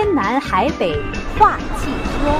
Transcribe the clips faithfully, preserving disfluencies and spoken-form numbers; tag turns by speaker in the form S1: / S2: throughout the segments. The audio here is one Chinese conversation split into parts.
S1: 天南海北话汽车。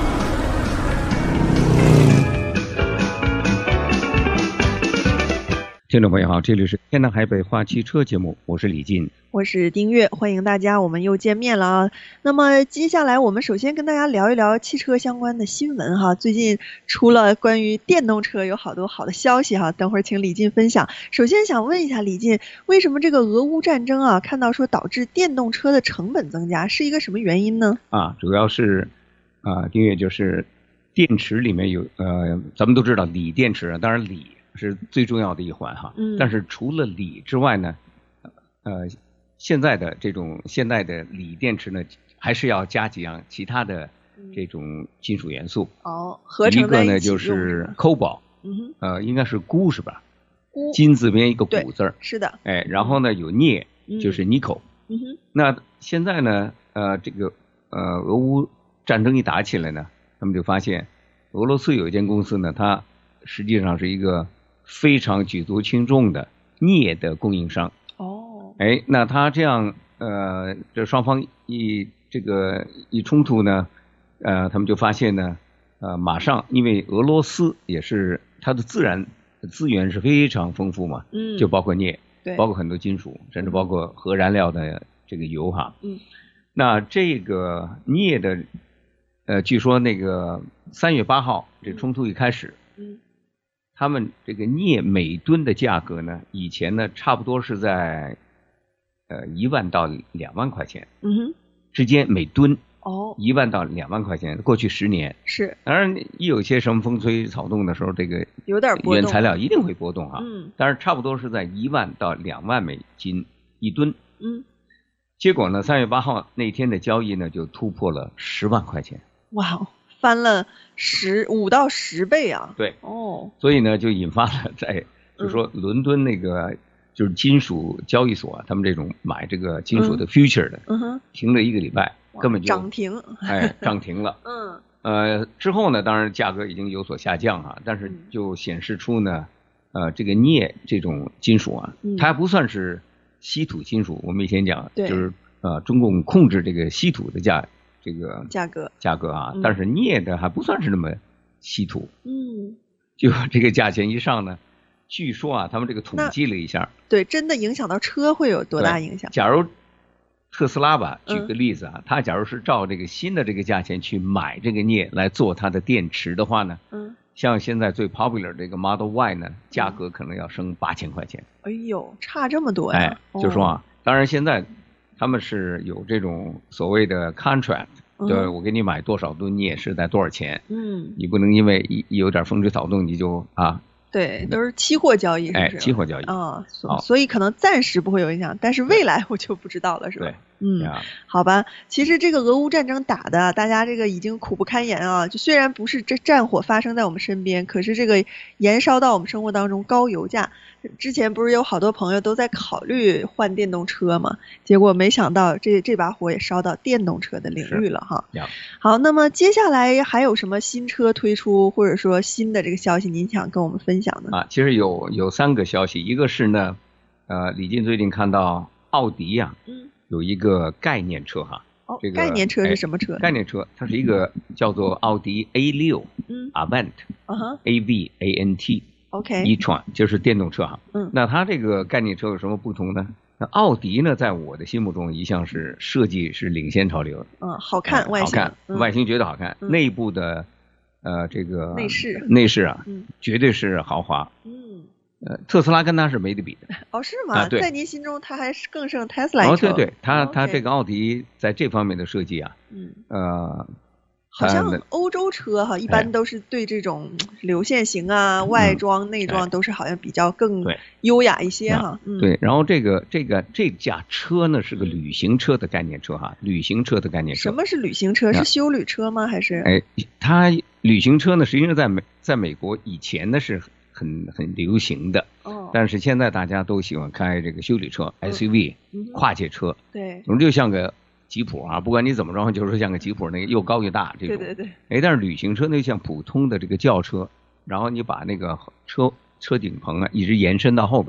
S2: 听众朋友好，这里是天南海北话汽车节目，我是李进，
S3: 我是丁月，欢迎大家，我们又见面了啊。那么接下来我们首先跟大家聊一聊汽车相关的新闻哈。最近出了关于电动车有好多好的消息哈，等会儿请李进分享。首先想问一下李进，为什么这个俄乌战争啊，看到说导致电动车的成本增加，是一个什么原因呢？
S2: 啊，主要是啊，丁月就是电池里面有呃，咱们都知道锂电池，当然锂是最重要的一环哈，嗯，但是除了锂之外呢，呃，现在的这种现代的锂电池呢，还是要加几样其他的这种金属元素。
S3: 哦，合成在一起用。
S2: 一个呢就是 cobalt，
S3: 嗯哼，
S2: 呃，应该是钴是吧？
S3: 钴，
S2: 金字边一个钴字儿。
S3: 是的。
S2: 哎，然后呢有镍，就是 nickel。
S3: 嗯哼。
S2: 那现在呢，呃，这个呃俄乌战争一打起来呢，他们就发现俄罗斯有一间公司呢，它实际上是一个非常举足轻重的镍的供应商。
S3: 哦，
S2: 哎，那他这样呃，这双方一这个一冲突呢，呃，他们就发现呢，呃，马上因为俄罗斯也是它的自然资源是非常丰富嘛，
S3: 嗯，
S2: 就包括镍，
S3: 对，
S2: 包括很多金属，甚至包括核燃料的这个油哈，
S3: 嗯，
S2: 那这个镍的，呃，据说那个三月八号这冲突一开始，
S3: 嗯。
S2: 他们这个镍每吨的价格呢，以前呢差不多是在呃一万到两万块钱，
S3: 嗯哼，
S2: 之间每吨，
S3: 哦，
S2: 一万到两万块钱，过去十年
S3: 是，
S2: 当然一有些什么风吹草动的时候，这个
S3: 有点波动，
S2: 原材料一定会波动哈，
S3: 嗯，
S2: 但是差不多是在一万到两万美金一吨，
S3: 嗯，
S2: 结果呢，三月八号那天的交易呢就突破了十万块钱，
S3: 哇，翻了十五到十倍啊！
S2: 对，
S3: 哦，
S2: 所以呢，就引发了在，就是说伦敦那个、嗯、就是金属交易所啊，他们这种买这个金属的 future 的，
S3: 嗯哼，
S2: 停了一个礼拜，根本就
S3: 涨停，
S2: 哎，涨停了。
S3: 嗯，
S2: 呃，之后呢，当然价格已经有所下降啊，但是就显示出呢，呃，这个镍这种金属啊，
S3: 嗯、
S2: 它还不算是稀土金属。我们以前讲，
S3: 对，
S2: 就是呃，中共控制这个稀土的价。这个
S3: 价格
S2: 价格啊，
S3: 嗯、
S2: 但是镍的还不算是那么稀土，
S3: 嗯，
S2: 就这个价钱一上呢，据说啊，他们这个统计了一下，
S3: 对，真的影响到车会有多大影响？
S2: 假如特斯拉吧，举个例子啊，嗯、它假如是照这个新的这个价钱去买这个镍来做它的电池的话呢，
S3: 嗯，
S2: 像现在最 popular 这个 Model Y 呢，价格可能要升八千块钱。
S3: 哎呦，差这么多呀！
S2: 哎，就说啊，哦、当然现在。他们是有这种所谓的 contract， 就是我给你买多少吨镍是在多少钱，
S3: 嗯，
S2: 你不能因为一有点风吹草动你就啊，
S3: 对，都是期货交易是不是？
S2: 哎，期货交易
S3: 啊，所所以可能暂时不会有影响，但是未来我就不知道了，是吧？
S2: 对。
S3: 嗯，好吧，其实这个俄乌战争打的，大家这个已经苦不堪言啊。就虽然不是这战火发生在我们身边，可是这个延烧到我们生活当中，高油价。之前不是有好多朋友都在考虑换电动车嘛？结果没想到这这把火也烧到电动车的领域了哈。好，那么接下来还有什么新车推出，或者说新的这个消息，您想跟我们分享呢？
S2: 啊，其实有有三个消息，一个是呢，呃，李进最近看到奥迪呀、啊，嗯。有一个概念车哈，
S3: 哦，
S2: 这个
S3: 概念车是什么车？
S2: 哎、概念车它是一个叫做奥迪 A 六，嗯 ，Avant，
S3: 嗯哼
S2: ，A V A N T，OK， e-tron 就是电动车哈，嗯，那它这个概念车有什么不同呢？那奥迪呢，在我的心目中一向是设计是领先潮流，
S3: 嗯，好看，
S2: 呃、
S3: 外形，
S2: 好看，
S3: 嗯、
S2: 外形绝对好看，嗯、内部的呃这个
S3: 内饰，
S2: 内饰啊，
S3: 嗯，
S2: 绝对是豪华，
S3: 嗯。
S2: 呃，特斯拉跟它是没得比的。
S3: 哦，是吗？
S2: 啊、对，
S3: 在您心中它还是更胜特斯拉一筹。
S2: 哦，对对，它、
S3: 哦、
S2: 它这个奥迪在这方面的设计啊，
S3: 嗯，
S2: 呃，
S3: 好像欧洲车哈，一般都是对这种流线型啊、
S2: 嗯、
S3: 外装、内装都是好像比较更优雅一些哈。
S2: 嗯、对，然后这个这个这架车呢是个旅行车的概念车哈，旅行车的概念车。
S3: 什么是旅行车？是休旅车吗？还是？
S2: 哎，它旅行车呢，实际上在美在美国以前呢是很很流行的。哦，但是现在大家都喜欢开这个休旅车、嗯、S U V、嗯、跨界车，
S3: 对，
S2: 总之就像个吉普啊，不管你怎么着，就是像个吉普那个又高又大这种。
S3: 对对对。
S2: 哎，但是旅行车呢，像普通的这个轿车，然后你把那个车车顶棚啊一直延伸到后边，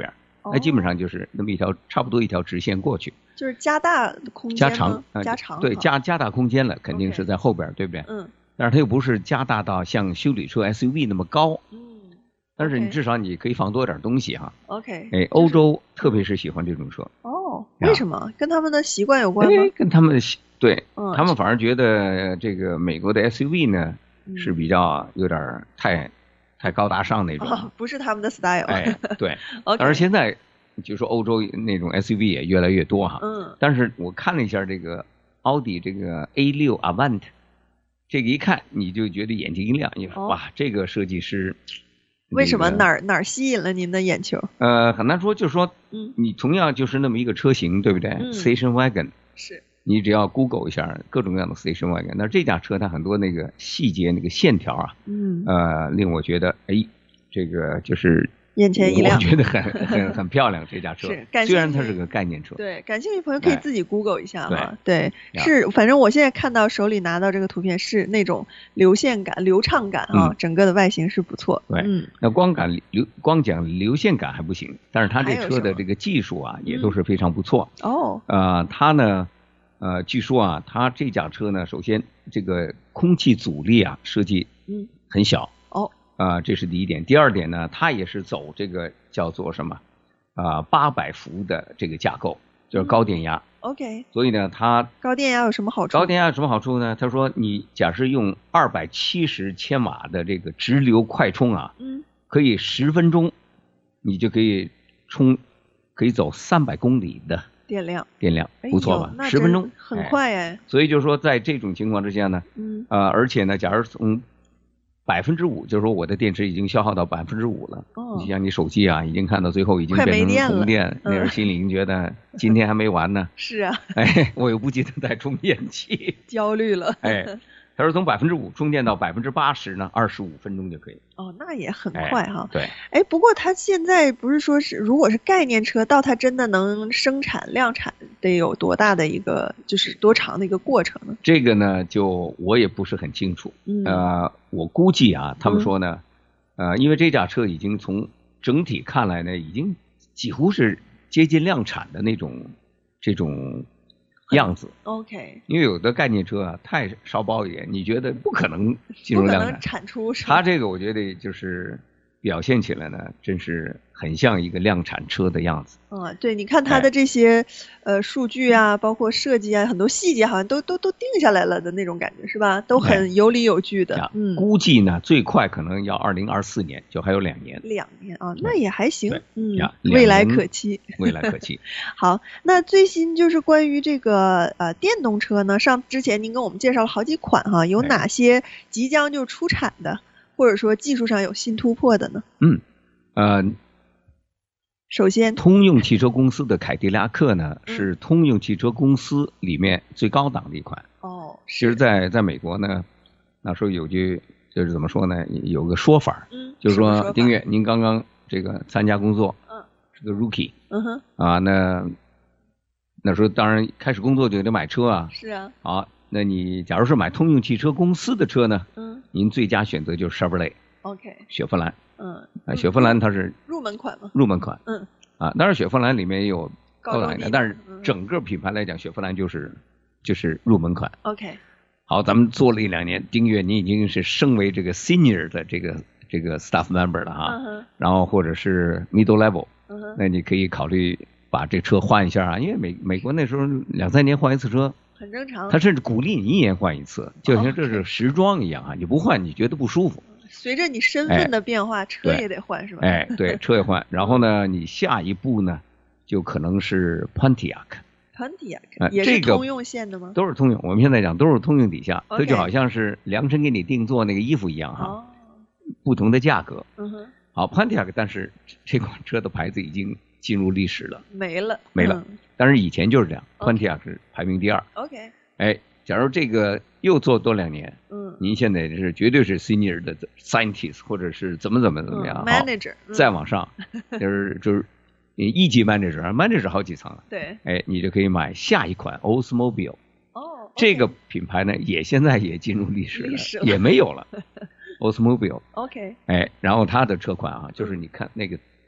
S2: 那、哦、基本上就是那么一条差不多一条直线过去，
S3: 就是加大空间
S2: 加长、呃、
S3: 加长
S2: 对加加大空间了，肯定是在后边， okay. 对不对？
S3: 嗯。
S2: 但是它又不是加大到像休旅车 S U V 那么高，
S3: 嗯。
S2: 但是你至少你可以放多点东西哈。
S3: OK。
S2: 哎，欧洲特别是喜欢这种车。
S3: 哦，为什么？跟他们的习惯有关吗？
S2: 跟他们对、
S3: 嗯，
S2: 他们反而觉得这个美国的 S U V 呢、嗯、是比较有点太太高大上那种、
S3: 哦，不是他们的 style。
S2: 哎，对。
S3: okay.
S2: 当然现在就说欧洲那种 S U V 也越来越多哈。
S3: 嗯。
S2: 但是我看了一下这个奥迪这个 A 六 Avant， 这个一看你就觉得眼睛一亮，因为、哦、哇，这个设计师。
S3: 为什么哪儿哪儿吸引了您的眼球？
S2: 呃，很难说，就是说，
S3: 嗯，
S2: 你同样就是那么一个车型，对不对、
S3: 嗯、
S2: ？Station Wagon
S3: 是，
S2: 你只要 Google 一下各种各样的 Station Wagon， 那这架车它很多那个细节那个线条啊，
S3: 嗯，
S2: 呃，令我觉得，哎，这个就是
S3: 眼前一亮，
S2: 我觉得很很很漂亮这架车，
S3: 是，
S2: 虽然它是个概念车，
S3: 对，感兴趣的朋友可以自己 Google 一下哈，
S2: 对，
S3: 对是，反正我现在看到手里拿到这个图片是那种流线感、流畅感啊、嗯，整个的外形是不错，
S2: 对，
S3: 嗯，
S2: 那光感流光讲流线感还不行，但是它这车的这个技术啊也都是非常不错，
S3: 嗯、哦，
S2: 呃，它呢，呃，据说啊，它这架车呢，首先这个空气阻力啊设计嗯很小，
S3: 哦。
S2: 啊、呃，这是第一点。第二点呢，它也是走这个叫做什么啊八百伏的这个架构，就是高电压。
S3: 嗯、OK。
S2: 所以呢，它
S3: 高电压有什么好处？
S2: 高电压有什么好处呢？他说，你假设用二百七十千瓦的这个直流快充啊，
S3: 嗯，
S2: 可以十分钟，你就可以充，可以走三百公里的
S3: 电量。
S2: 电量不错吧？
S3: 哎、
S2: 十分钟
S3: 很快哎。
S2: 哎所以就是说，在这种情况之下呢，
S3: 嗯，
S2: 呃，而且呢，假如从百分之五，就是说我的电池已经消耗到百分之五了。
S3: 哦，
S2: 你像你手机啊，已经看到最后已经变成红电，那时心里已经觉得今天还没完呢。
S3: 是啊。
S2: 哎，我又不记得带充电器，
S3: 焦虑了。
S2: 哎，他说从百分之五充电到百分之八十呢，二十五分钟就可以。
S3: 哦，那也很快哈。
S2: 哎、对。
S3: 哎，不过它现在不是说是，如果是概念车，到它真的能生产量产，得有多大的一个，就是多长的一个过程呢？
S2: 这个呢，就我也不是很清楚。
S3: 嗯。
S2: 呃，我估计啊，他们说呢，嗯、呃，因为这架车已经从整体看来呢，已经几乎是接近量产的那种这种样子。
S3: OK。
S2: 因为有的概念车啊，太烧包一点，你觉得不可能进入量产，
S3: 不可能产出。
S2: 它这个我觉得就是表现起来呢，真是很像一个量产车的样子。
S3: 嗯，对，你看它的这些、哎、呃数据啊，包括设计啊，很多细节好像都都都定下来了的那种感觉，是吧？都很有理有据的。
S2: 哎、
S3: 嗯，
S2: 估计呢最快可能要二零二四年，就还有两年。
S3: 两年啊，那也还行。嗯，
S2: 未
S3: 来可期。
S2: 未来可期。
S3: 好，那最新就是关于这个呃电动车呢，上之前您跟我们介绍了好几款哈，有哪些即将就出产的？哎，或者说技术上有新突破的呢？
S2: 嗯，呃，
S3: 首先，
S2: 通用汽车公司的凯迪拉克呢，
S3: 嗯、
S2: 是通用汽车公司里面最高档的一款。
S3: 哦，
S2: 其实在在美国呢，那时候有句就是怎么说呢，有个说法，
S3: 嗯，
S2: 就是说丁月，您刚刚这个参加工作，
S3: 嗯，
S2: 是个 rookie，
S3: 嗯哼，
S2: 啊，那那时候当然开始工作就得买车啊，
S3: 是啊，
S2: 好。那你假如是买通用汽车公司的车呢？
S3: 嗯，
S2: 您最佳选择就是 Chevrolet。OK。雪佛兰。
S3: 嗯。
S2: 啊，雪佛兰它是
S3: 入门款吗？
S2: 入门款。
S3: 嗯。
S2: 啊，当然雪佛兰里面也有高档一点，但是
S3: 嗯、
S2: 整个品牌来讲，雪佛兰就是就是入门款。
S3: OK。
S2: 好，咱们做了一两年，丁月你已经是升为这个 senior 的这个这个 staff member 了哈。
S3: 嗯、
S2: 然后或者是 middle level，
S3: 嗯、
S2: 那你可以考虑把这车换一下啊，因为美美国那时候两三年换一次车。
S3: 很正常，
S2: 他甚至鼓励你一年换一次，就像这是时装一样啊！
S3: Okay.
S2: 你不换，你觉得不舒服。
S3: 随着你身份的变化，哎、车也得换，是吧？
S2: 哎，对，车也换。然后呢，你下一步呢，就可能是 Pontiac。Pontiac、
S3: 呃、也是通用线的吗？
S2: 都是通用，我们现在讲都是通用底下，这、
S3: okay.
S2: 就好像是量身给你定做那个衣服一样哈，
S3: 哦、
S2: 不同的价格。
S3: 嗯哼。
S2: 好 ，Pontiac， 但是这款车的牌子已经进入历史了，
S3: 没了，
S2: 没了。
S3: 嗯、
S2: 但是以前就是这样
S3: okay.
S2: ，Pontiac 是排名第二。
S3: OK。
S2: 哎，假如这个又做多两年，
S3: 嗯，
S2: 您现在是绝对是 senior 的 scientist， 或者是怎么怎么怎么样、
S3: 嗯、，manager，、嗯、
S2: 再往上就是就是一级 manager，manager 好几层了。
S3: 对，
S2: 哎，你就可以买下一款 Oldsmobile。
S3: 哦， okay.
S2: 这个品牌呢，也现在也进入历史了，
S3: 历史了
S2: 也没有了。Oldsmobile。
S3: OK。
S2: 哎，然后它的车款啊，就是你看那个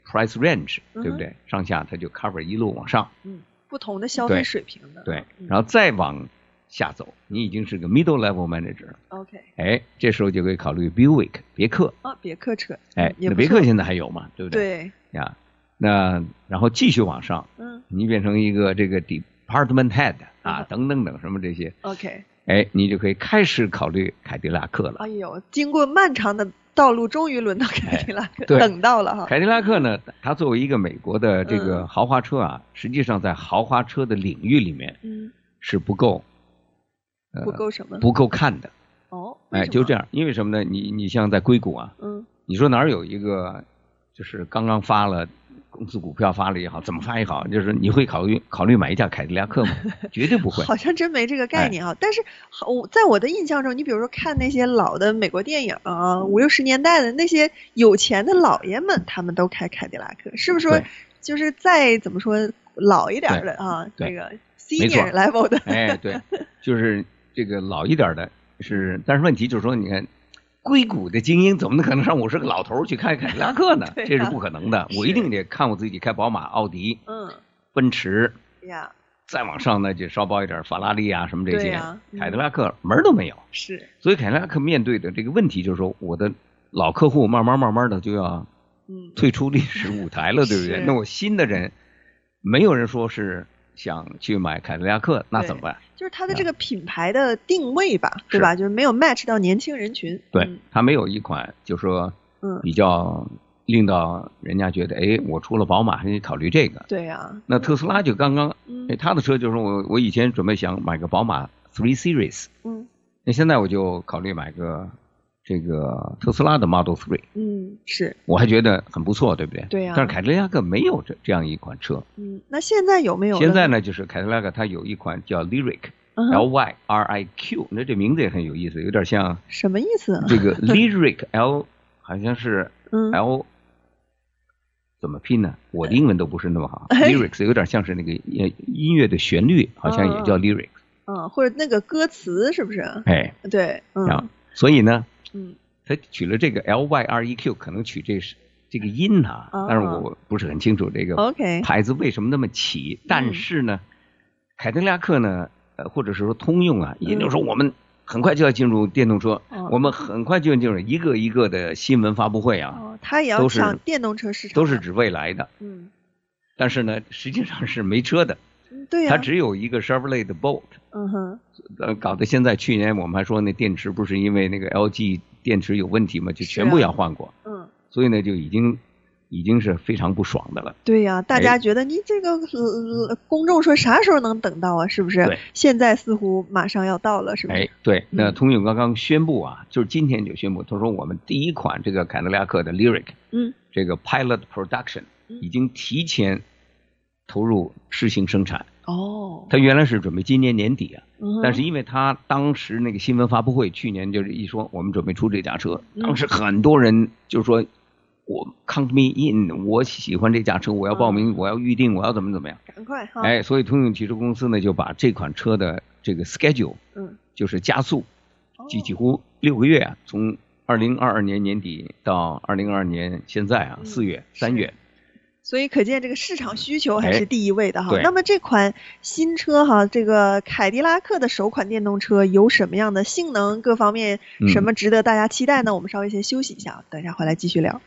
S2: price range，、
S3: 嗯、
S2: 对不对？上下它就 cover 一路往上。
S3: 嗯，不同的消费水平的。
S2: 对，对然后再往下走，你已经是个 middle level manager 了。
S3: OK。
S2: 哎，这时候就可以考虑 Buick 别克。
S3: 啊，别克车。
S2: 哎，那别克现在还有嘛？对不对？
S3: 对。
S2: 呀，那然后继续往上，
S3: 嗯，
S2: 你变成一个这个 department head 啊，嗯、等等等什么这些。
S3: OK。
S2: 哎，你就可以开始考虑凯迪拉克了。
S3: 哎呦，经过漫长的道路，终于轮到凯迪拉克，
S2: 哎、对
S3: 等到了哈。
S2: 凯迪拉克呢，它作为一个美国的这个豪华车啊，嗯、实际上在豪华车的领域里面，
S3: 嗯，
S2: 是不够，
S3: 呃、不够什么？
S2: 不够看的。
S3: 哦，
S2: 哎，就这样，因为什么呢？你你像在硅谷啊，
S3: 嗯，
S2: 你说哪儿有一个就是刚刚发了。公司股票发了也好，怎么发也好，就是你会考虑考虑买一架凯迪拉克吗？绝对不会。
S3: 好像真没这个概念啊。哎、但是我在我的印象中，你比如说看那些老的美国电影啊，五六十年代的那些有钱的老爷们，他们都开凯迪拉克，是不是说就是再怎么说老一点的啊，这个 senior level 的？
S2: 哎，对，就是这个老一点的是，但是问题就是说，你看。硅谷的精英怎么可能让我是个老头去开凯迪拉克呢？啊、这是不可能的。我一定得看我自己开宝马、奥迪、
S3: 嗯、
S2: 奔驰
S3: 呀，
S2: 再往上呢就稍高一点，法拉利啊什么这些，
S3: 啊嗯、
S2: 凯迪拉克门都没有。
S3: 是，
S2: 所以凯迪拉克面对的这个问题就是说，我的老客户慢慢慢慢的就要退出历史舞台了，对不对？那我新的人，没有人说是想去买凯迪拉克，那怎么办？
S3: 就是它的这个品牌的定位吧，嗯、对吧？就是没有 match 到年轻人群。
S2: 对，
S3: 嗯、
S2: 它没有一款就是说，嗯，比较令到人家觉得，哎，我除了宝马还得考虑这个。
S3: 对呀、啊。
S2: 那特斯拉就刚刚，哎，他的车就是我我以前准备想买个宝马 three series， 嗯，那现在我就考虑买个这个特斯拉的 Model three，
S3: 嗯，是，
S2: 我还觉得很不错，对不对？
S3: 对呀、啊。
S2: 但是凯迪拉克没有这这样一款车。
S3: 嗯，那现在有没有？
S2: 现在呢，就是凯迪拉克它有一款叫 Lyriq。L Y R I Q， 那这名字也很有意思，有点像
S3: 什么意思、啊？
S2: 这个 Lyric L 好像是 L、嗯、怎么拼呢？我的英文都不是那么好。哎、Lyrics 有点像是那个音乐的旋律，好像也叫 Lyric。
S3: 嗯，或者那个歌词是不是？
S2: 哎，
S3: 对，嗯。
S2: 所以呢，
S3: 嗯，
S2: 他取了这个 L Y R E Q， 可能取这是这个音啊，哦、但是我不是很清楚这个牌子为什么那么起。
S3: 嗯、
S2: 但是呢，凯迪拉克呢。呃，或者是说通用啊，也就是说我们很快就要进入电动车，
S3: 嗯、
S2: 我们很快就要进入一个一个的新闻发布会啊，
S3: 哦、它也要抢电动车市场，
S2: 都是指未来的，
S3: 嗯，
S2: 但是呢，实际上是没车的，
S3: 对呀、
S2: 啊，它只有一个 Chevrolet 的 Bolt，
S3: 嗯哼，
S2: 呃，搞得现在去年我们还说那电池不是因为那个 L G 电池有问题嘛，就全部要换过，
S3: 啊、嗯，
S2: 所以呢就已经。已经是非常不爽的了。
S3: 对呀、啊，大家觉得你这个、呃、公众说啥时候能等到啊？是不是？
S2: 对，
S3: 现在似乎马上要到了，是不是？
S2: 哎，对，那通用刚刚宣布啊，嗯、就是今天就宣布，他说我们第一款这个凯迪拉克的 Lyriq，
S3: 嗯，
S2: 这个 Pilot Production 已经提前投入试行生产。
S3: 哦，
S2: 他原来是准备今年年底啊，
S3: 嗯、
S2: 但是因为他当时那个新闻发布会，去年就是一说我们准备出这架车，
S3: 嗯、
S2: 当时很多人就说。我 count me in， 我喜欢这架车，我要报名，嗯、我要预定，我要怎么怎么样？
S3: 赶快哈！
S2: 哎，所以通用汽车公司呢就把这款车的这个 schedule，
S3: 嗯，
S2: 就是加速，几几乎六个月啊，从二零二二年年底到二零二二年现在啊，四、嗯、月、三月。
S3: 所以可见这个市场需求还是第一位的哈。
S2: 哎、
S3: 那么这款新车哈，这个凯迪拉克的首款电动车有什么样的性能各方面，什么值得大家期待呢？嗯、我们稍微先休息一下，等一下回来继续聊。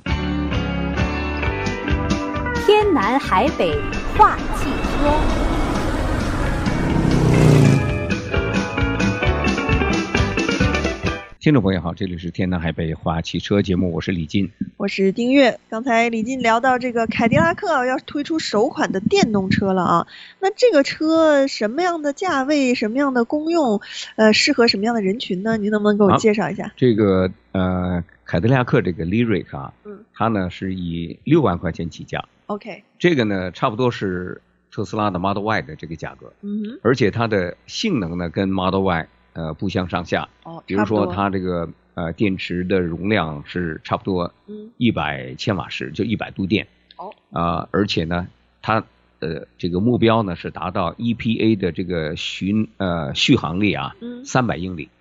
S1: 天南海北话汽车。
S2: 听众朋友好，这里是天南海北话汽车节目，我是李金，
S3: 我是丁月。刚才李金聊到这个凯迪拉克要推出首款的电动车了啊，那这个车什么样的价位，什么样的功用，呃，适合什么样的人群呢？您能不能给我介绍一下？
S2: 啊、这个呃，凯迪拉克这个 Lyriq 啊，
S3: 嗯，它
S2: 呢是以六万块钱起价
S3: ，OK，
S2: 这个呢差不多是特斯拉的 Model Y 的这个价格，
S3: 嗯哼，
S2: 而且它的性能呢跟 Model Y。呃，不相上下。
S3: 哦，
S2: 比如说它这个呃电池的容量是差不多一百千瓦时，嗯、就一百度电。
S3: 哦。
S2: 啊、呃，而且呢，它呃这个目标呢是达到 E P A 的这个巡呃续航力啊，
S3: 嗯，
S2: 三百英里。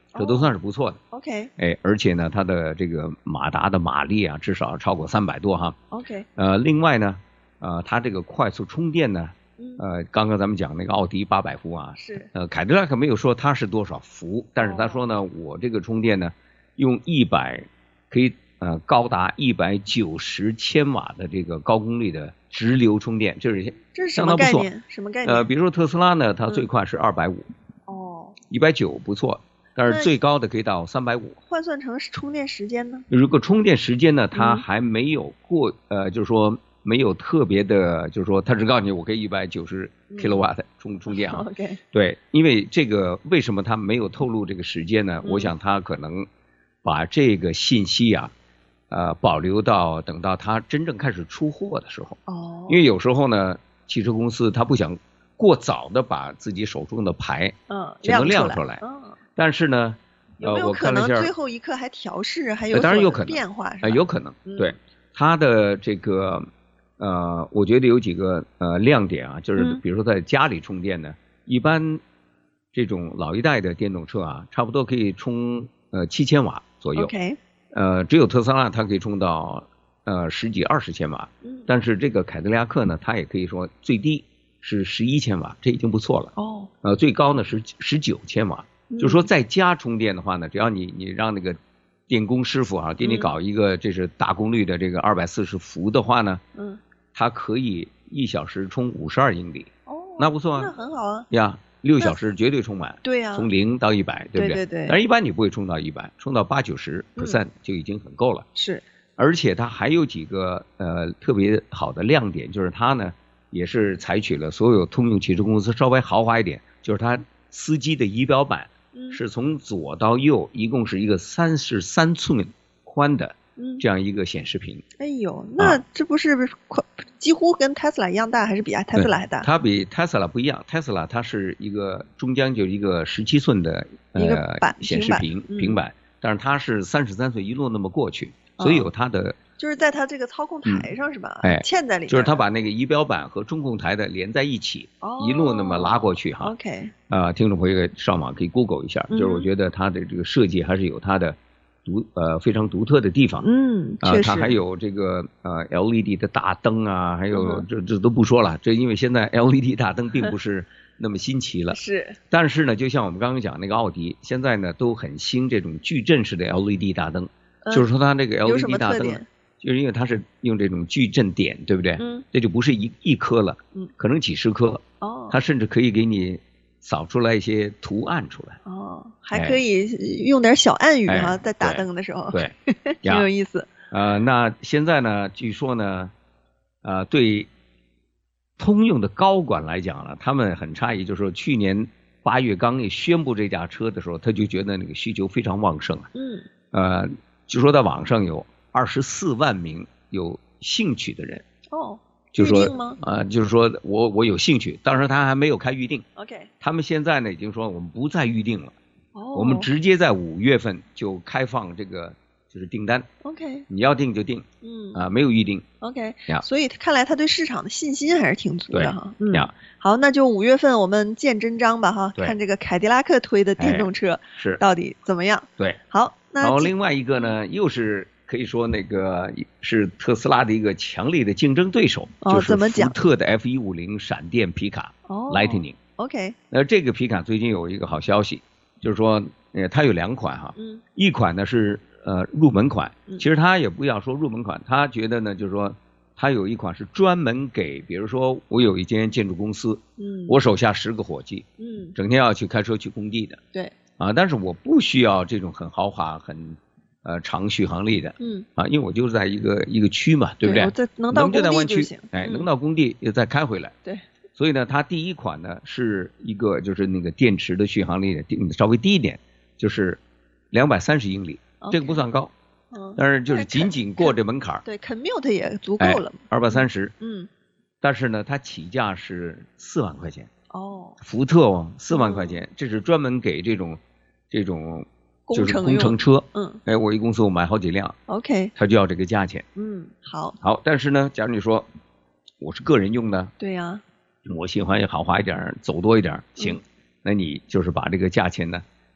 S2: 这都算是不错的。
S3: 哦、OK。
S2: 哎，而且呢，它的这个马达的马力啊，至少超过三百多哈。
S3: OK。
S2: 呃，另外呢，呃，它这个快速充电呢，呃，刚刚咱们讲那个奥迪八百伏啊，
S3: 是。
S2: 呃，凯迪拉克没有说它是多少伏，但是他说呢，哦、我这个充电呢，用一百可以呃高达一百九十千瓦的这个高功率的直流充电，这是
S3: 这是什么概念？什么概念？
S2: 呃，比如说特斯拉呢，它最快是二百五。哦。一百九不错。但是最高的可以到三百五。换
S3: 算成充电时间呢？
S2: 如果充电时间呢，它还没有过、嗯、呃，就是说没有特别的，就是说它只告诉你我可以一百九十 kilowatt 充、嗯、充电啊。
S3: OK。
S2: 对，因为这个为什么它没有透露这个时间呢？嗯、我想它可能把这个信息啊，呃，保留到等到它真正开始出货的时候。哦。因为有时候呢，汽车公司它不想过早的把自己手中的牌嗯全都亮出来。嗯。但是呢，
S3: 有没有可能最后一刻还调试，还有
S2: 当然有可能
S3: 变化？
S2: 呃，有可能。对它的这个呃，我觉得有几个呃亮点啊，就是比如说在家里充电呢，嗯、一般这种老一代的电动车啊，差不多可以充呃七千瓦左右。
S3: OK。
S2: 呃，只有特斯拉它可以充到呃十几二十千瓦，嗯、但是这个凯迪拉克呢，它也可以说最低是十一千瓦，这已经不错了。哦。呃，最高呢是十九千瓦。就是说在家充电的话呢，只要你你让那个电工师傅啊给你搞一个这是大功率的这个二百四十伏的话呢，嗯，它可以一小时充五十二英里。哦，那不错啊，
S3: 那很好啊。
S2: 呀，六小时绝对充满。
S3: 对呀、啊。
S2: 从零到一百，对不对？
S3: 对对对。
S2: 但是一般你不会充到一百，充到八九十 percent 就已经很够了。
S3: 是。
S2: 而且它还有几个呃特别好的亮点，就是它呢也是采取了所有通用汽车公司稍微豪华一点，就是它司机的仪表板。是从左到右一共是一个三十三寸宽的这样一个显示屏。
S3: 哎呦，那这不是几乎跟 Tesla 一样大，还是比 Tesla 还大？
S2: 它比 Tesla 不一样 ，Tesla 它是一个中间就一个十七寸的
S3: 呃
S2: 显示屏平板，但是它是三十三寸一路那么过去，所以有它的。
S3: 就是在它这个操控台上是吧？嗯、哎，嵌在里面。
S2: 就是它把那个仪表板和中控台的连在一起，哦、一路那么拉过去哈。
S3: OK。
S2: 啊、呃，听众朋友上网可以 Google 一下，嗯、就是我觉得它的这个设计还是有它的独呃非常独特的地方。
S3: 嗯，确实。
S2: 呃、它还有这个呃 L E D 的大灯啊，还有、嗯、这这都不说了，这因为现在 L E D 大灯并不是那么新奇了。
S3: 是。
S2: 但是呢，就像我们刚刚讲那个奥迪，现在呢都很兴这种矩阵式的 L E D 大灯，嗯、就是说它这个 L E D 大灯。就是因为它是用这种矩阵点，对不对？嗯。这就不是一一颗了，嗯，可能几十颗。哦。它甚至可以给你扫出来一些图案出来。
S3: 哦。还可以用点小暗语哈、啊，在打灯的时候。
S2: 对。
S3: 挺有意思。
S2: 呃，那现在呢，据说呢，呃，对通用的高管来讲呢，他们很诧异，就是说去年八月刚一宣布这架车的时候，他就觉得那个需求非常旺盛啊。嗯。呃，据说在网上有二十四万名有兴趣的人
S3: 哦，
S2: 就说
S3: 预定吗？
S2: 啊、呃，就是说我我有兴趣，当时他还没有开预定。
S3: OK，
S2: 他们现在呢已经说我们不再预定了，哦，我们直接在五月份就开放这个就是订单。
S3: OK，
S2: 你要订就订，嗯啊、呃，没有预定。
S3: OK， 所以看来他对市场的信心还是挺足的哈。
S2: 嗯，
S3: 好，那就五月份我们见真章吧哈，看这个凯迪拉克推的电动车、哎、
S2: 是
S3: 到底怎么样？
S2: 对，
S3: 好，那
S2: 然后另外一个呢又是。可以说那个是特斯拉的一个强力的竞争对手，
S3: 哦、
S2: 就是福
S3: 特
S2: 的 F 一五零闪电皮卡、哦、Lightning。
S3: OK，
S2: 那这个皮卡最近有一个好消息，就是说呃它有两款哈，嗯，一款呢是呃入门款，其实它也不要说入门款，他觉得呢就是说它有一款是专门给，比如说我有一间建筑公司，嗯，我手下十个伙计，嗯，整天要去开车去工地的，
S3: 对，
S2: 啊，但是我不需要这种很豪华很。呃，长续航力的，嗯，啊，因为我就是在一个一个区嘛，对不对？
S3: 对能到工地就行，
S2: 哎，能到工地又再开回来，
S3: 对。
S2: 所以呢，它第一款呢是一个就是那个电池的续航力定稍微低一点，就是两百三十英里， okay, 这个不算高，嗯，但是就是仅仅过这门槛。
S3: 对 ，commute 也足够了，
S2: 二百三十，
S3: 嗯。
S2: 但是呢，它起价是四万块钱，
S3: 哦，
S2: 福特哦，四万块钱，这是专门给这种这种。就是
S3: 工
S2: 程车，
S3: 嗯，
S2: 哎，我一公司我买好几辆
S3: ，OK，
S2: 他就要这个价钱，
S3: 嗯，好，
S2: 好，但是呢，假如你说我是个人用的，
S3: 对呀、啊，
S2: 我喜欢豪华一点，走多一点，行，嗯、那你就是把这个价钱呢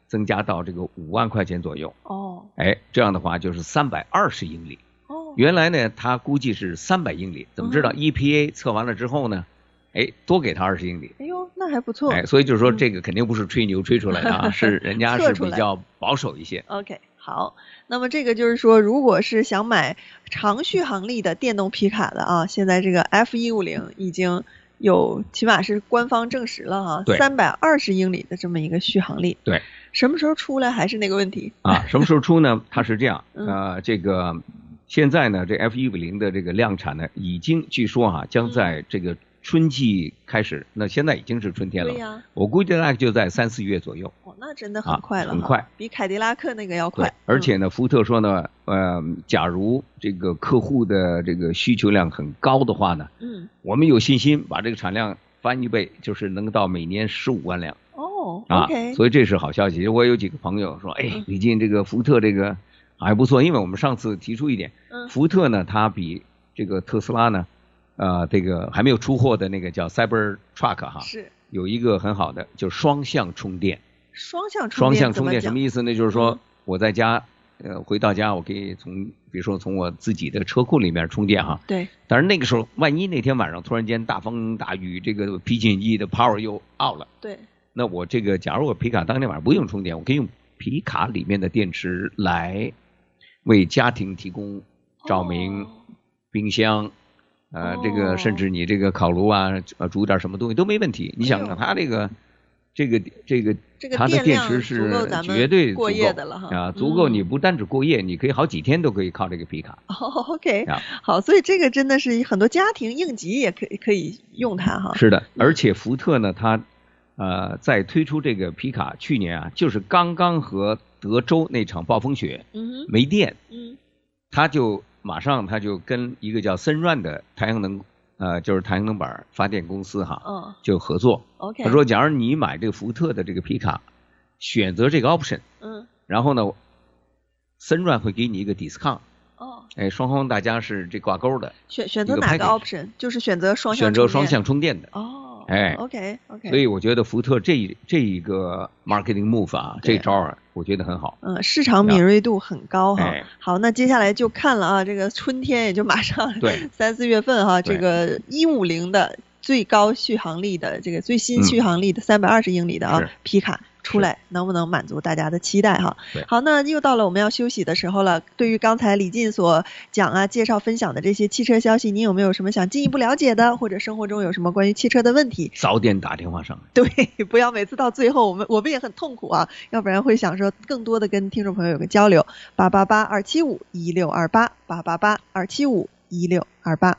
S2: 增加到这个五万块钱左右。
S3: 哦，
S2: 哎，这样的话就是三百二十英里。
S3: 哦，
S2: 原来呢，他估计是三百英里，怎么知道 E P A 测完了之后呢？哎，多给他二十英里。
S3: 哎呦，那还不错。
S2: 哎，所以就是说这个肯定不是吹牛吹出来的啊，是人家是比较保守一些。
S3: OK， 好，那么这个就是说，如果是想买长续航力的电动皮卡的啊，现在这个 F 一五零已经有起码是官方证实了哈，三百二十英里的这么一个续航力。
S2: 对，
S3: 什么时候出来还是那个问题
S2: 啊？什么时候出呢？它是这样，呃，这个现在呢，这 F 一五零的这个量产呢，已经据说哈、啊，将在这个春季开始，那现在已经是春天了。
S3: 对呀，
S2: 我估计大概就在三四月左右。
S3: 哦，那真的很快了、啊，
S2: 很快，
S3: 比凯迪拉克那个要快。
S2: 而且呢，福特说呢，呃，假如这个客户的这个需求量很高的话呢，
S3: 嗯，
S2: 我们有信心把这个产量翻一倍，就是能到每年十五万辆。
S3: 哦，
S2: 啊
S3: ，OK，
S2: 所以这是好消息。我有几个朋友说，哎，李进这个福特这个还不错，因为我们上次提出一点，
S3: 嗯，
S2: 福特呢，它比这个特斯拉呢。呃，这个还没有出货的那个叫 Cybertruck 哈，
S3: 是
S2: 有一个很好的，就双向充电。
S3: 双向充电，
S2: 双向充电什么意思呢？就是说、
S3: 嗯、
S2: 我在家，呃，回到家我可以从，比如说从我自己的车库里面充电哈。
S3: 对。
S2: 但是那个时候，万一那天晚上突然间大风大雨，这个皮紧机的 power 又 out 了。
S3: 对。
S2: 那我这个，假如我皮卡当天晚上不用充电，我可以用皮卡里面的电池来为家庭提供照明、哦、冰箱。呃，这个甚至你这个烤炉啊，呃，煮点什么东西都没问题。你想想，它这个，这个，这个，它的电池是绝对足够
S3: 过夜的了哈
S2: 啊，足够你不单只过夜，你可以好几天都可以靠这个皮卡。
S3: 哦 ，OK， 好，所以这个真的是很多家庭应急也可以可以用它哈。
S2: 是的，而且福特呢，它呃在推出这个皮卡，去年啊，就是刚刚和德州那场暴风雪，
S3: 嗯，
S2: 没电，
S3: 嗯，
S2: 它就。马上他就跟一个叫森软的太阳能，呃，就是太阳能板发电公司哈，
S3: 嗯，
S2: 就合作。
S3: OK，
S2: 他说，假如你买这个福特的这个皮卡，选择这个 option，
S3: 嗯，
S2: 然后呢，森软会给你一个 discount。
S3: 哦，
S2: 哎，双方大家是这挂钩的。
S3: 选选择哪个 option？ 就是选择双向
S2: 选择双向充电的。
S3: 哦。
S2: 哎
S3: ，OK OK，
S2: 所以我觉得福特这这一个 marketing move 啊，这招啊，我觉得很好。
S3: 嗯，市场敏锐度很高哈。
S2: 哎、
S3: 好，那接下来就看了啊，这个春天也就马上
S2: 对
S3: 三四月份哈，这个一五零的最高续航力的这个最新续航力的三百二十英里的啊、
S2: 嗯、
S3: 皮卡。出来能不能满足大家的期待哈？好，那又到了我们要休息的时候了。对于刚才李进所讲啊、介绍、分享的这些汽车消息，您有没有什么想进一步了解的，或者生活中有什么关于汽车的问题？
S2: 早点打电话上来。
S3: 对，不要每次到最后，我们我们也很痛苦啊，要不然会想说更多的跟听众朋友有个交流。八八八二七五一六二八，八八八二七五一六二八。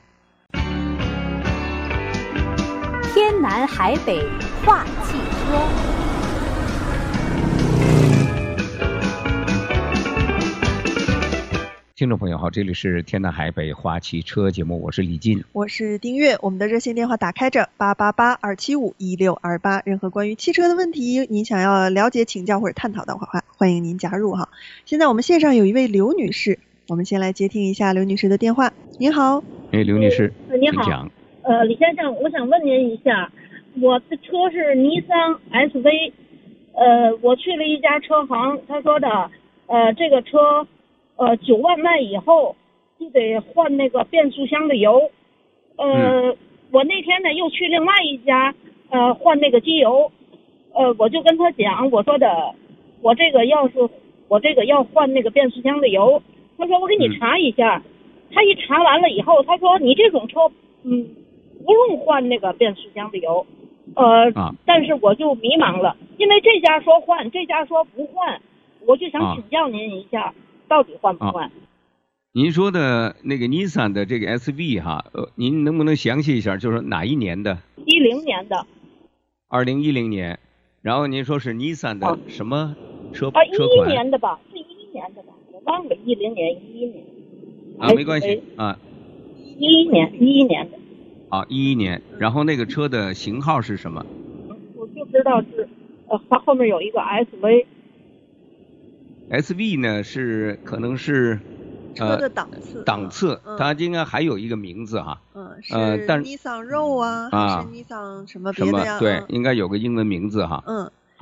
S1: 天南海北话汽车。
S2: 听众朋友好，这里是天南海北话汽车节目，我是李进，
S3: 我是丁月。我们的热线电话打开着八八八二七五一六二八，任何关于汽车的问题，您想要了解、请教或者探讨的话，欢迎您加入哈。现在我们线上有一位刘女士，我们先来接听一下刘女士的电话。您好，
S2: 哎，刘女士，
S4: 呃、你好，
S2: 请讲。
S4: 呃，李先生，我想问您一下，我的车是尼桑 S V， 呃，我去了一家车行，他说的，呃，这个车。呃，九万迈以后就得换那个变速箱的油。呃、嗯，我那天呢又去另外一家呃换那个机油。呃，我就跟他讲，我说的，我这个要是我这个要换那个变速箱的油，他说我给你查一下。嗯、他一查完了以后，他说你这种车嗯不用换那个变速箱的油。呃，
S2: 啊、
S4: 但是我就迷茫了，因为这家说换，这家说不换，我就想请教您一下。啊到底换不换、啊？
S2: 您说的那个 Nissan 的这个 S V 哈，呃，您能不能详细一下，就是哪一年的？
S4: 一零年的。
S2: 二零一零年，然后您说是 Nissan 的什么车、
S4: 啊、
S2: 车款？
S4: 一一年的吧，是一一年的吧，我忘了一零年、一一年。
S2: 啊，没关系啊。
S4: 一一年，一一年的。
S2: 啊，一一年，然后那个车的型号是什么？
S4: 我就知道是，呃，它后面有一个 S V。
S2: S V 呢是可能是
S3: 车的档次，
S2: 呃、档次、
S3: 嗯，
S2: 它应该还有一个名字哈。
S3: 嗯，是
S2: 呃，但
S3: Nissan Rogue 啊，还是 Nissan 什么别的呀？
S2: 对、嗯，应该有个英文名字哈。
S3: 嗯，
S2: 好，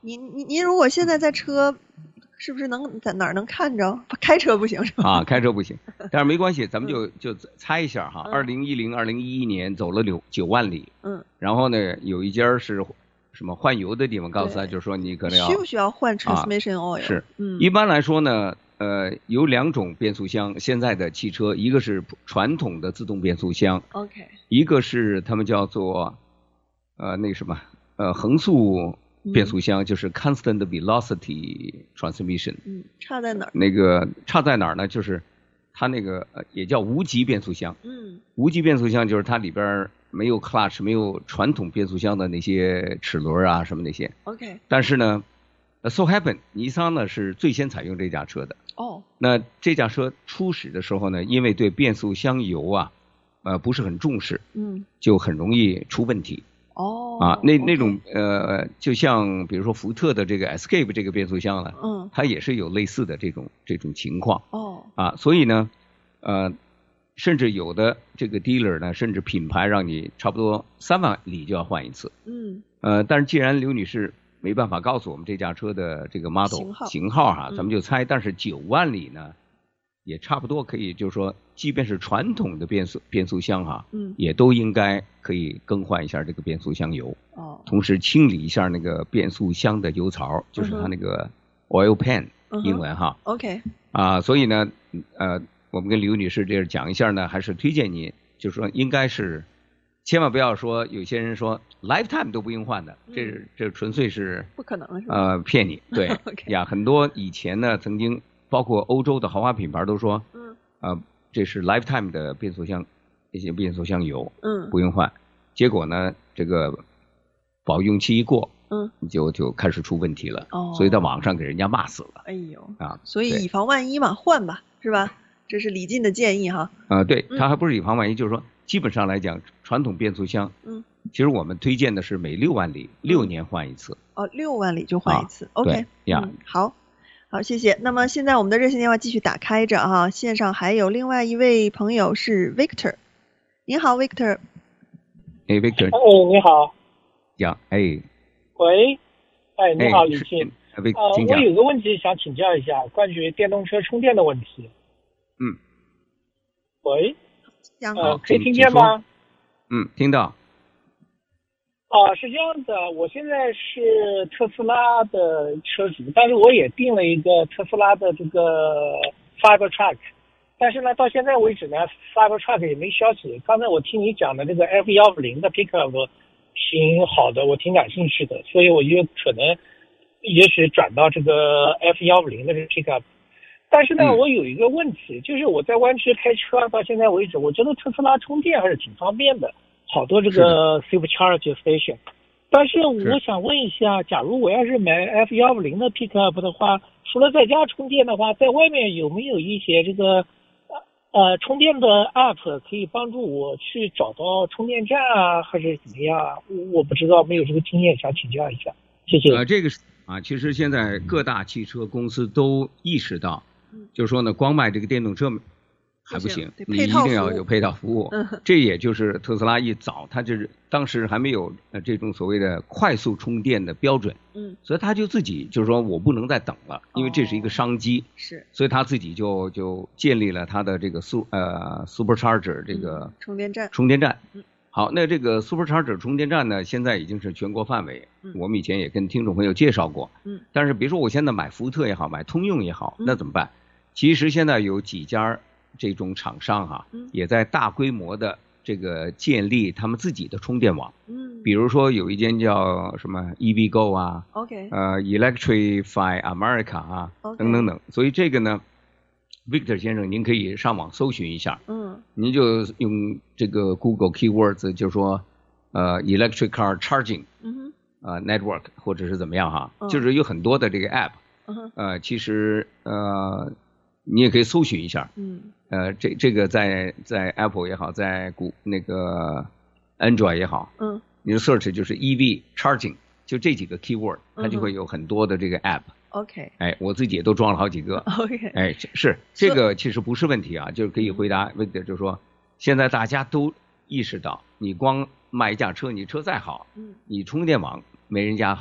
S3: 您您您如果现在在车，是不是能在哪儿能看着？开车不行是吧？
S2: 啊，开车不行，但是没关系，咱们就就猜一下哈。二零一零、二零一一年走了九九万里，嗯，然后呢，有一家是什么换油的地方，告诉他就是说你可能要
S3: 需不需要换 transmission oil？、啊、
S2: 是，
S3: 嗯，
S2: 一般来说呢，呃，有两种变速箱，现在的汽车，一个是传统的自动变速箱
S3: ，OK，
S2: 一个是他们叫做呃那什么呃横速变速箱，嗯、就是 constant velocity transmission。
S3: 嗯，差在哪儿？
S2: 那个差在哪儿呢？就是它那个呃也叫无级变速箱。嗯，无级变速箱就是它里边没有 clutch， 没有传统变速箱的那些齿轮啊什么那些。
S3: OK。
S2: 但是呢 ，so happen 尼桑呢是最先采用这架车的。
S3: 哦。
S2: 那这架车初始的时候呢，因为对变速箱油啊，呃不是很重视，嗯，就很容易出问题。
S3: 哦，
S2: 啊，那那种呃，就像比如说福特的这个 Escape 这个变速箱呢，嗯，它也是有类似的这种这种情况。哦，啊，所以呢，呃，甚至有的这个 dealer 呢，甚至品牌让你差不多三万里就要换一次。嗯，呃，但是既然刘女士没办法告诉我们这架车的这个 model
S3: 型号
S2: 型号哈、啊，咱们就猜，但是九万里呢，也差不多可以，就是说，即便是传统的变速变速箱哈、啊，嗯，也都应该可以更换一下这个变速箱油，哦，同时清理一下那个变速箱的油槽，就是它那个 oil pan、嗯、英文哈
S3: ，OK，
S2: 啊，所以呢，呃，我们跟刘女士这儿讲一下呢，还是推荐你，就是说应该是，千万不要说有些人说 lifetime 都不用换的，这是这纯粹是
S3: 不可能是吧？
S2: 呃，骗你，对
S3: ，okay.
S2: 呀，很多以前呢曾经。包括欧洲的豪华品牌都说，嗯，呃，这是 lifetime 的变速箱，这些变速箱油，嗯，不用换。结果呢，这个保用期一过，嗯，就就开始出问题了，哦，所以在网上给人家骂死了。
S3: 哎呦，
S2: 啊，
S3: 所以以防万一嘛，换吧，是吧？这是李进的建议哈。
S2: 啊、呃，对，他还不是以防万一，就是说，基本上来讲，传统变速箱，嗯，其实我们推荐的是每六万里六年换一次。
S3: 哦，六万里就换一次、啊、，OK，
S2: 呀、
S3: 嗯，好。好，谢谢。那么现在我们的热线电话继续打开着哈，线上还有另外一位朋友是 Victor。您好 ，Victor。
S2: 哎 ，Victor。
S5: 哎，你好。
S2: 讲，哎。
S5: 喂。哎，你好，李庆。
S2: 呃，
S5: 我有个问题想请教一下，关于电动车充电的问题。
S2: 嗯。
S5: 喂。
S3: 讲
S5: 呃，可以听见吗？
S2: 嗯，听到。
S5: 啊，是这样的，我现在是特斯拉的车主，但是我也订了一个特斯拉的这个 Cybertruck， 但是呢，到现在为止呢 ，Cybertruck 也没消息。刚才我听你讲的这个 F 一五零的 Pickup 挺好的，我挺感兴趣的，所以我就可能也许转到这个 F 一五零的这个 Pickup。但是呢，嗯、我有一个问题，就是我在湾区开车到现在为止，我觉得特斯拉充电还是挺方便的。好多这个 Supercharge Station， 但是我想问一下，假如我要是买 F 一五零的 Pickup 的话，除了在家充电的话，在外面有没有一些这个呃充电的 App 可以帮助我去找到充电站啊，还是怎么样啊？我不知道，没有这个经验，想请教一下，谢谢。
S2: 呃，这个是啊，其实现在各大汽车公司都意识到，就是说呢，光卖这个电动车还不行，你一定要有配套服务。嗯，这也就是特斯拉一早，它就是当时还没有呃这种所谓的快速充电的标准。嗯，所以他就自己就是说我不能再等了，因为这是一个商机。
S3: 哦、是，
S2: 所以他自己就就建立了他的这个 su 呃 Supercharger 这个、
S3: 嗯、充电站。
S2: 充电站。嗯，好，那这个 Supercharger 充电站呢，现在已经是全国范围。嗯，我们以前也跟听众朋友介绍过。嗯，但是比如说我现在买福特也好，买通用也好，那怎么办？嗯、其实现在有几家这种厂商哈、啊，也在大规模的这个建立他们自己的充电网。嗯，比如说有一间叫什么 E V Go 啊
S3: ，OK，
S2: 呃 Electrify America 啊，
S3: okay.
S2: 等等等。所以这个呢 ，Victor 先生，您可以上网搜寻一下。嗯，您就用这个 Google Keywords， 就说呃 Electric Car Charging， 嗯呃 Network 或者是怎么样哈，嗯、就是有很多的这个 App， 嗯、呃，其实呃。你也可以搜寻一下，嗯，呃，这这个在在 Apple 也好，在谷那个 Android 也好，嗯，你的 search 就是 E V charging， 就这几个 keyword， 它就会有很多的这个 app。OK， 哎，我自己也都装了好几个。
S3: OK，
S2: 哎，是这个其实不是问题啊，就是可以回答问题，就是说现在大家都意识到，你光卖一架车，你车再好，嗯，你充电网没人家好。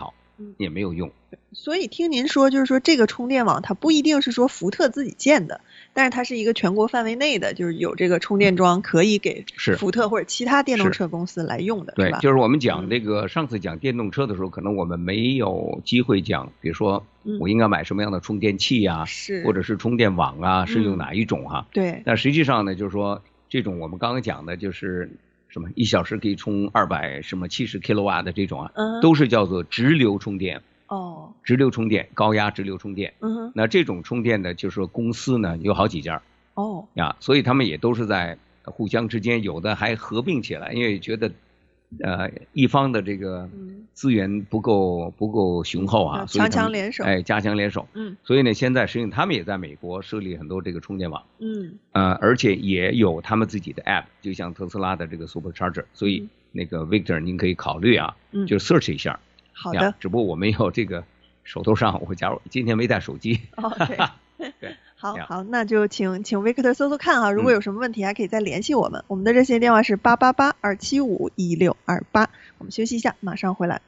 S2: 也没有用。
S3: 所以听您说，就是说这个充电网它不一定是说福特自己建的，但是它是一个全国范围内的，就是有这个充电桩可以给福特或者其他电动车公司来用的，
S2: 对，
S3: 是吧？
S2: 就是我们讲这个、嗯、上次讲电动车的时候，可能我们没有机会讲，比如说我应该买什么样的充电器啊，
S3: 是、
S2: 嗯、或者是充电网啊，是用哪一种哈、啊
S3: 嗯？对。
S2: 但实际上呢，就是说这种我们刚刚讲的就是什么一小时可以充二百什么七十 kilowatt 的这种啊，
S3: 嗯、
S2: 都是叫做直流充电。
S3: 哦，
S2: 直流充电，高压直流充电。
S3: 嗯哼，
S2: 那这种充电呢，就是说公司呢有好几家。
S3: 哦，
S2: 呀，所以他们也都是在互相之间，有的还合并起来，因为觉得呃一方的这个资源不够、嗯、不够雄厚啊，
S3: 强强联手，
S2: 哎，加强联手。
S3: 嗯，
S2: 所以呢，现在实际上他们也在美国设立很多这个充电网。
S3: 嗯，
S2: 呃，而且也有他们自己的 app， 就像特斯拉的这个 Supercharger。所以那个 Victor 您可以考虑啊，
S3: 嗯，
S2: 就 search 一下。
S3: 好的，
S2: 只不过我没有这个手头上，我假如今天没带手机。
S3: OK，
S2: 对，
S3: 好好，那就请请 Victor 搜搜看哈，如果有什么问题还可以再联系我们。嗯、我们的热线电话是八八八二七五一六二八。我们休息一下，马上回来。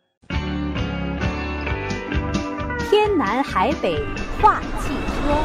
S1: 天南海北话汽车。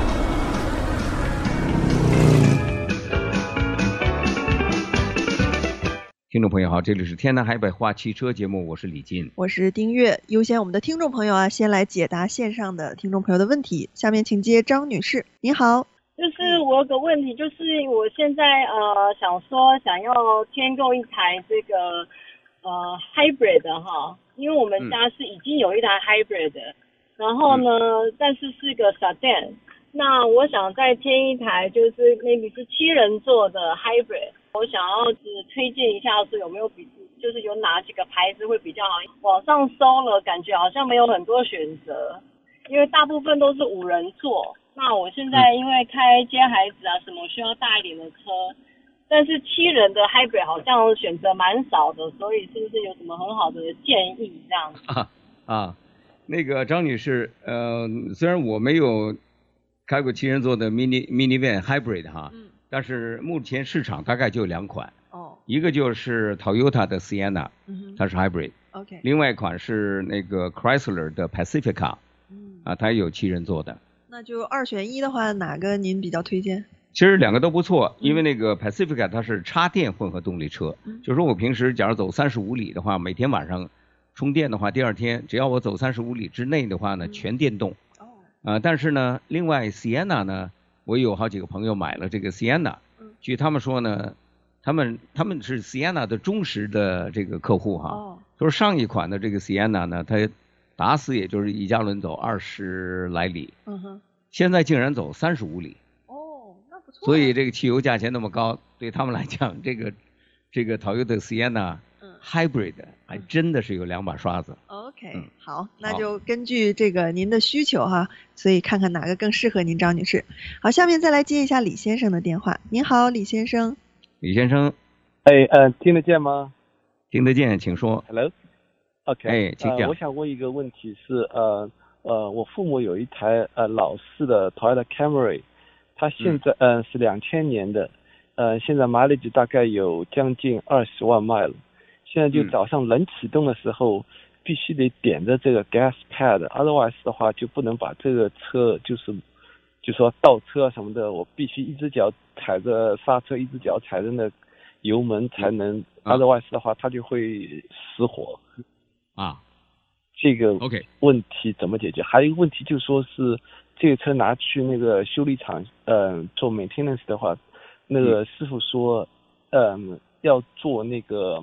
S2: 听众朋友好，这里是天南海北话汽车节目，我是李金，
S3: 我是丁月。优先我们的听众朋友啊，先来解答线上的听众朋友的问题。下面请接张女士，您好。
S4: 就是我有个问题，就是我现在呃想说想要添购一台这个呃 hybrid 哈，因为我们家是已经有一台 hybrid，、嗯、然后呢，嗯、但是是个 sedan， 那我想再添一台，就是 maybe 是七人座的 hybrid。我想要是推荐一下，说有没有比，就是有哪几个牌子会比较好？网上搜了，感觉好像没有很多选择，因为大部分都是五人座。那我现在因为开接孩子啊什么需要大一点的车，但是七人的 hybrid 好像选择蛮少的，所以是不是有什么很好的建议这样子？
S2: 啊啊，那个张女士，呃，虽然我没有开过七人座的 mini minivan hybrid 哈。嗯，但是目前市场大概就两款，
S3: 哦，
S2: 一个就是 Toyota 的 Sienna，
S3: 嗯，
S2: 它是 hybrid，OK， 另外一款是那个 Chrysler 的 Pacifica， 嗯，啊，它也有七人座的。
S3: 那就二选一的话，哪个您比较推荐？
S2: 其实两个都不错，因为那个 Pacifica 它是插电混合动力车，嗯，就是说我平时假如走三十五里的话，每天晚上充电的话，第二天只要我走三十五里之内的话呢，嗯，全电动。哦，啊，但是呢，另外 Sienna 呢，我有好几个朋友买了这个 Sienna， 据他们说呢，他们他们是 Sienna 的忠实的这个客户哈，哦，说上一款的这个 Sienna 呢，它打死也就是一加仑走二十来里，
S3: 嗯哼，
S2: 现在竟然走三十五里，
S3: 哦，那不错。
S2: 所以这个汽油价钱那么高，对他们来讲，这个这个 Toyota Sienna，嗯，hybrid 还真的是有两把刷子。
S3: OK，嗯，好，那就根据这个您的需求哈，所以看看哪个更适合您，张女士。好，下面再来接一下李先生的电话。您好，李先生。
S2: 李先生，
S6: 哎，呃，听得见吗？
S2: 听得见，请说。
S6: Hello。OK。
S2: 哎，请讲。
S6: 呃，我想问一个问题是，呃呃，我父母有一台呃老式的 Toyota Camry， 它现在嗯、呃、是两千年的，呃，现在 mileage 大概有将近二十万迈了。现在就早上冷启动的时候，嗯，必须得点着这个 gas pad，otherwise 的话就不能把这个车就是就说倒车什么的，我必须一只脚踩着刹车，一只脚踩着那油门才能，嗯啊，otherwise 的话它就会失火。
S2: 啊，
S6: 这个
S2: OK
S6: 问题怎么解决？还有一个问题就是说是这个车拿去那个修理厂呃做 maintenance 的话，那个师傅说嗯、呃、要做那个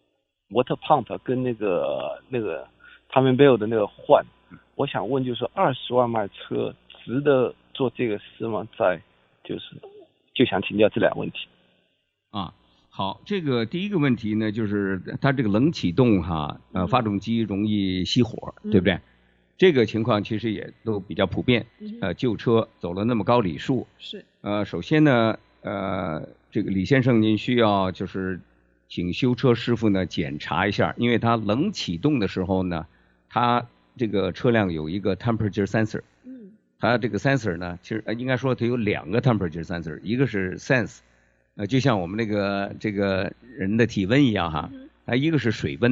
S6: water pump 跟那个那个他们 bill 的那个换，我想问就是二十万迈车值得做这个事吗？在就是就想请教这俩问题。
S2: 啊，好，这个第一个问题呢，就是它这个冷启动哈，呃，发动机容易熄火，嗯，对不对？这个情况其实也都比较普遍，呃，旧车走了那么高里数，
S3: 是，
S2: 呃，首先呢，呃，这个李先生您需要就是请修车师傅呢检查一下，因为它冷启动的时候呢，它这个车辆有一个 temperature sensor， 嗯，它这个 sensor 呢，其实应该说它有两个 temperature sensor， 一个是 sense， 呃，就像我们那个这个人的体温一样哈，它一个是水温，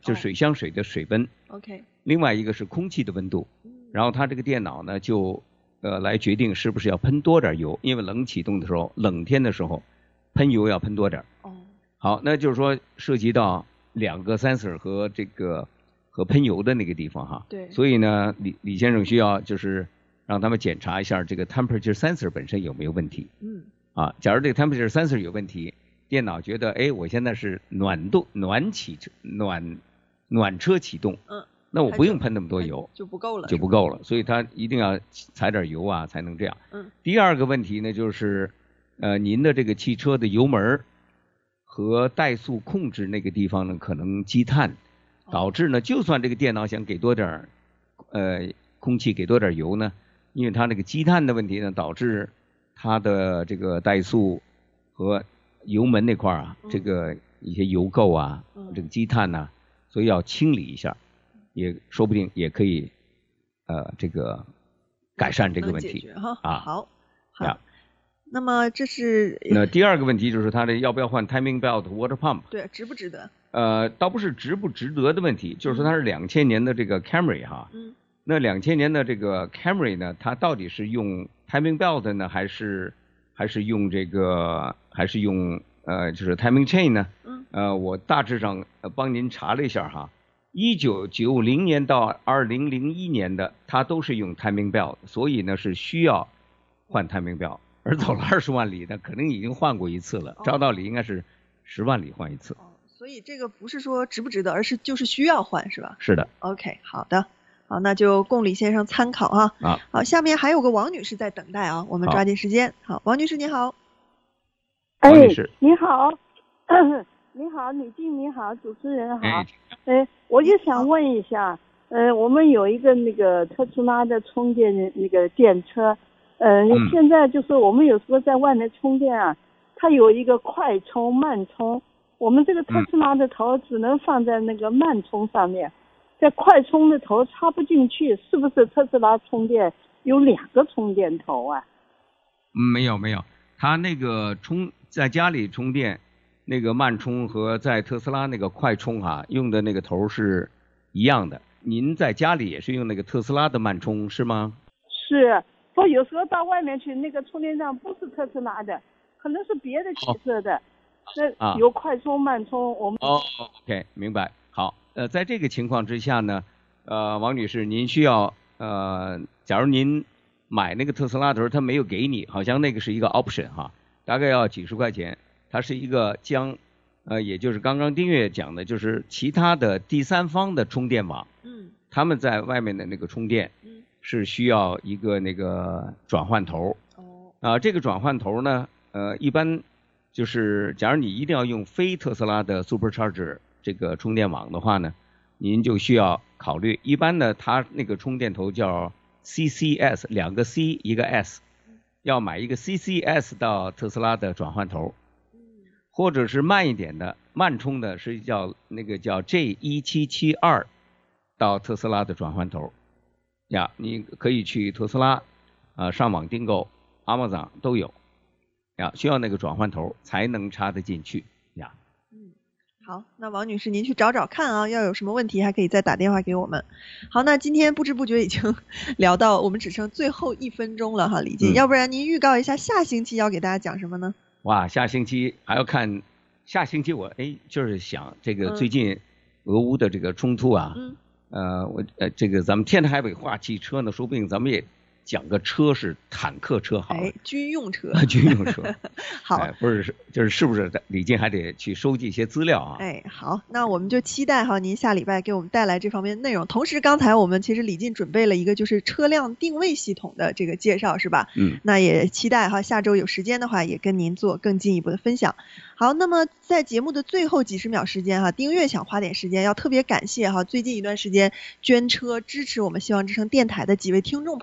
S2: 就是水箱水的水温。
S3: OK。
S2: 另外一个是空气的温度，然后它这个电脑呢就呃来决定是不是要喷多点油，因为冷启动的时候，冷天的时候喷油要喷多点。
S3: 哦。
S2: 好，那就是说涉及到两个 sensor 和这个和喷油的那个地方哈。
S3: 对。
S2: 所以呢，李李先生需要就是让他们检查一下这个 temperature sensor 本身有没有问题。
S3: 嗯。
S2: 啊，假如这个 temperature sensor 有问题，电脑觉得哎，我现在是暖度暖启暖暖车启动。嗯。那我不用喷那么多油，
S3: 就不够了，
S2: 就不够了，所以它一定要踩点油啊，才能这样。
S3: 嗯。
S2: 第二个问题呢，就是呃，您的这个汽车的油门和怠速控制那个地方呢，可能积碳，导致呢，就算这个电脑想给多点呃空气，给多点油呢，因为它那个积碳的问题呢，导致它的这个怠速和油门那块啊，
S3: 嗯、
S2: 这个一些油垢啊，
S3: 嗯、
S2: 这个积碳呐、啊，所以要清理一下。也说不定也可以，呃，这个改善这个问题
S3: 哈
S2: 啊。
S3: 好，好。那么这是
S2: 那第二个问题就是它的要不要换 timing belt water pump？
S3: 对，值不值得？
S2: 呃，倒不是值不值得的问题，就是说它是两千年的这个 Camry 哈。
S3: 嗯。
S2: 那两千年的这个 Camry 呢，它到底是用 timing belt 呢，还是还是用这个还是用呃就是 timing chain 呢？
S3: 嗯。
S2: 呃，我大致上帮您查了一下哈。一九九零年到二零零一年的，它都是用 timing belt， 所以呢是需要换 timing belt。而走了二十万里的，可能已经换过一次了。照道理应该是十万里换一次。
S3: 哦，所以这个不是说值不值得，而是就是需要换，是吧？
S2: 是的。
S3: OK， 好的，好，那就供李先生参考哈。
S2: 啊。
S3: 好，下面还有个王女士在等待啊，我们抓紧时间。好，王女士你好。
S2: 王女士。
S7: 哎、你好。你好，李静，你好，主持人好。哎，呃，我就想问一下，呃，我们有一个那个特斯拉的充电那个电车，呃，嗯、现在就是我们有时候在外面充电啊，它有一个快充、慢充，我们这个特斯拉的头只能放在那个慢充上面，在快充的头插不进去，是不是特斯拉充电有两个充电头啊？
S2: 没有没有，它那个充在家里充电。那个慢充和在特斯拉那个快充哈、啊、用的那个头是一样的。您在家里也是用那个特斯拉的慢充是吗？
S7: 是，我有时候到外面去，那个充电站不是特斯拉的，可能是别的汽车的。那、哦、有快充慢充，我们
S2: 哦 ，OK， 明白。好，呃，在这个情况之下呢，呃，王女士，您需要呃，假如您买那个特斯拉的时候，他没有给你，好像那个是一个 option 哈，大概要几十块钱。它是一个将，呃，也就是刚刚丁月讲的，就是其他的第三方的充电网，
S3: 嗯，
S2: 他们在外面的那个充电，
S3: 嗯，是
S2: 需要一个那个转换头，
S3: 哦，
S2: 啊、呃，这个转换头呢，呃，一般就是假如你一定要用非特斯拉的 Supercharger 这个充电网的话呢，您就需要考虑，一般呢，它那个充电头叫 C C S， 两个 C 一个 S， 要买一个 C C S 到特斯拉的转换头。或者是慢一点的慢充的是叫那个叫 J 一七七二到特斯拉的转换头呀，你可以去特斯拉啊、呃、上网订购 Amazon 都有呀，需要那个转换头才能插得进去呀。
S3: 嗯，好，那王女士您去找找看啊，要有什么问题还可以再打电话给我们。好，那今天不知不觉已经聊到我们只剩最后一分钟了哈，李静、嗯，要不然您预告一下下星期要给大家讲什么呢？
S2: 哇，下星期还要看，下星期我哎就是想这个最近俄乌的这个冲突啊，
S3: 嗯，
S2: 呃我呃这个咱们天南海北话汽车呢，说不定咱们也讲个车是坦克车好了，
S3: 哎，军用车，
S2: 军用车，
S3: 好，
S2: 哎，不是就是是不是李静还得去收集一些资料啊？
S3: 哎，好，那我们就期待哈您下礼拜给我们带来这方面内容。同时，刚才我们其实李静准备了一个就是车辆定位系统的这个介绍，是吧？
S2: 嗯，
S3: 那也期待哈下周有时间的话也跟您做更进一步的分享。好，那么在节目的最后几十秒时间哈，丁月想花点时间，要特别感谢哈最近一段时间捐车支持我们希望之声电台的几位听众朋友哈。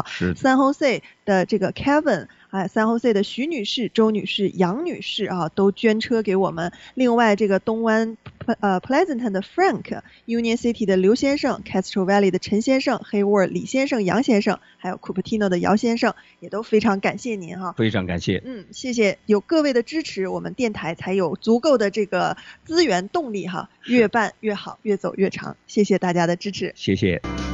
S2: 是
S3: San Jose 的这个 Kevin。哎，三 Jose 的徐女士、周女士、杨女士啊，都捐车给我们。另外，这个东湾呃 Pleasanton 的 Frank、Union City 的刘先生、Castro Valley 的陈先生、Hayward 李先生、杨先生，还有 Cupertino 的姚先生，也都非常感谢您哈。
S2: 非常感谢。
S3: 嗯，谢谢，有各位的支持，我们电台才有足够的这个资源动力哈，越办越好，越走越长。谢谢大家的支持。
S2: 谢谢。